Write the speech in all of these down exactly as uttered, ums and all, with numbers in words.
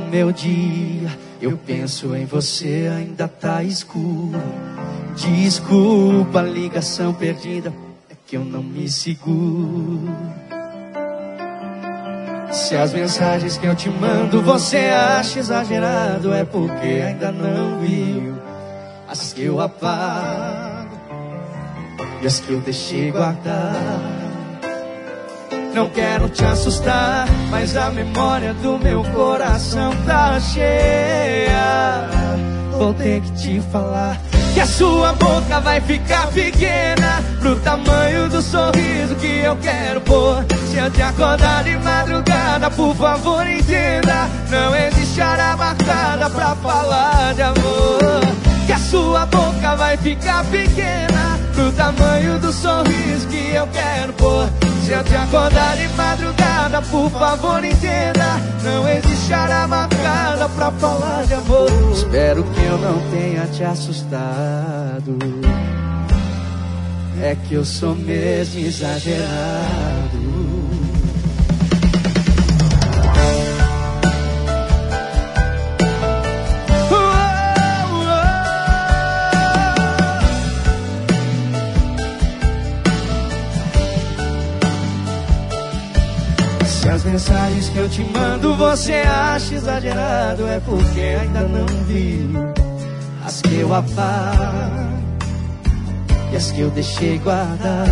meu dia eu penso em você, ainda tá escuro. Desculpa a ligação perdida, é que eu não me seguro. Se as mensagens que eu te mando você acha exagerado, é porque ainda não viu as que eu apago e as que eu deixei guardar. Não quero te assustar, mas a memória do meu coração tá cheia. Vou ter que te falar que a sua boca vai ficar pequena pro tamanho do sorriso que eu quero pôr. Se eu te acordar de madrugada, por favor entenda, não existe hora marcada pra falar de amor. Que a sua boca vai ficar pequena pro tamanho do sorriso que eu quero pôr. Se eu te acordar de madrugada, por favor entenda, não existe hora marcada pra falar de amor. Espero que eu não tenha te assustado, é que eu sou mesmo exagerado. Se as mensagens que eu te mando você acha exagerado, é porque ainda não viu as que eu apago e as que eu deixei guardar.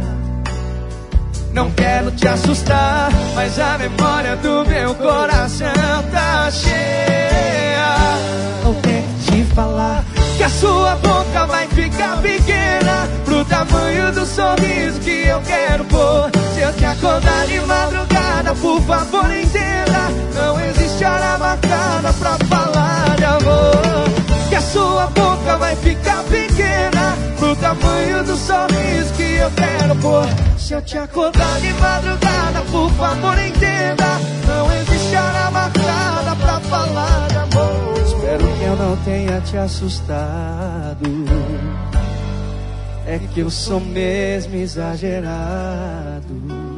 Não quero te assustar, mas a memória do meu coração tá cheia. Vou ter que te falar que a sua boca vai ficar pequena pro tamanho do sorriso que eu quero pôr. Se eu te acordar de madrugada, por favor entenda, não existe hora marcada pra falar de amor. Que a sua boca vai ficar pequena pro tamanho do sorriso que eu quero pôr. Se eu te acordar de madrugada, por favor entenda, não existe hora marcada pra falar de amor. Espero que eu não tenha te assustado, é que eu sou mesmo exagerado.